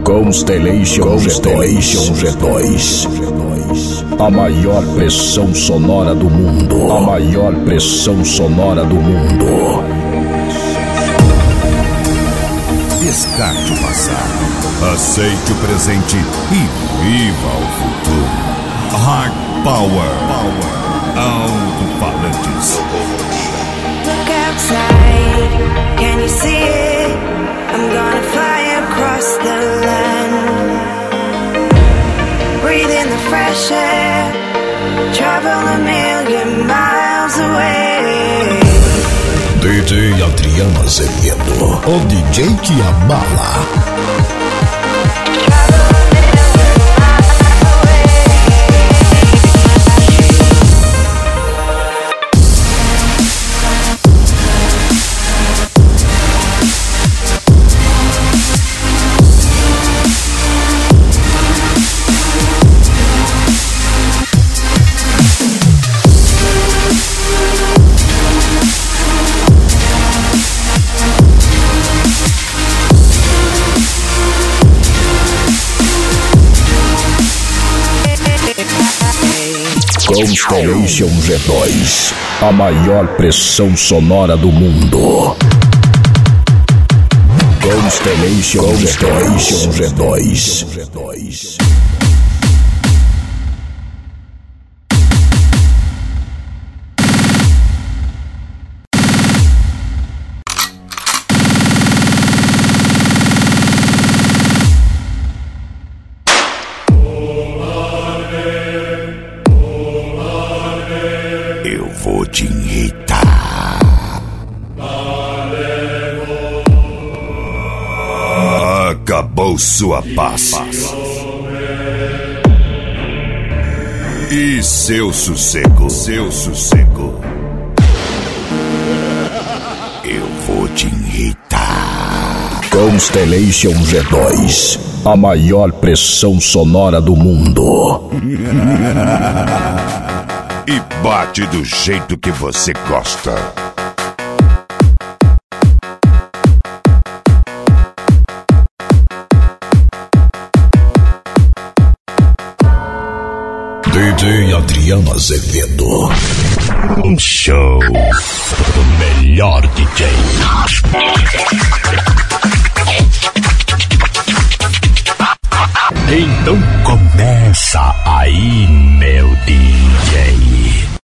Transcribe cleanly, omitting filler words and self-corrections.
Constellation G2. A maior pressão sonora do mundo. A maior pressão sonora do mundo. Descarte o passado, aceite o presente e viva o futuro. Hard Power, alto-falantes. Look outside, can you see it? I'm gonna fly across the land. Breathe in the fresh air, travel a million miles away. DJ Adriano Azevedo, o DJ que abala. Constellation G2, a maior pressão sonora do mundo. Constellation G2. Eu vou te irritar. Acabou sua paz. E seu sossego. Eu vou te irritar. Constellation G2, a maior pressão sonora do mundo. E bate do jeito que você gosta. DJ Adriano Azevedo. Um show do melhor DJ. Então começa aí, meu DJ.